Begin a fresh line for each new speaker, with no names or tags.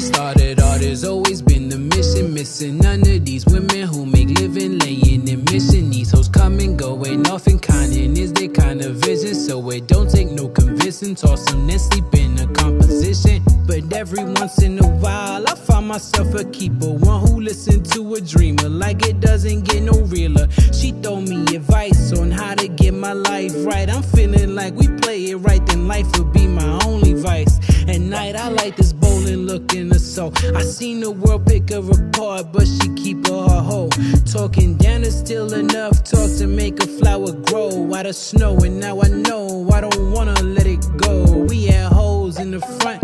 started all, there's always been the mission. Missing none of these women who make living, laying in mission. These hoes come and go, ain't often conning is their kind of vision. So it don't take no convincing, toss them then sleep in a composition. But every once in a while I find myself a keeper, one who listen to a dreamer like it doesn't get no realer. She told me advice on how to get my life right. I'm feeling like we play it right, then life will be my only vice. At night I like this bowling look in her soul. I seen the world pick her apart, but she keep her heart whole. Talking down is still enough talk to make a flower grow out of snow. And now I know I don't wanna let it go. We had holes in the front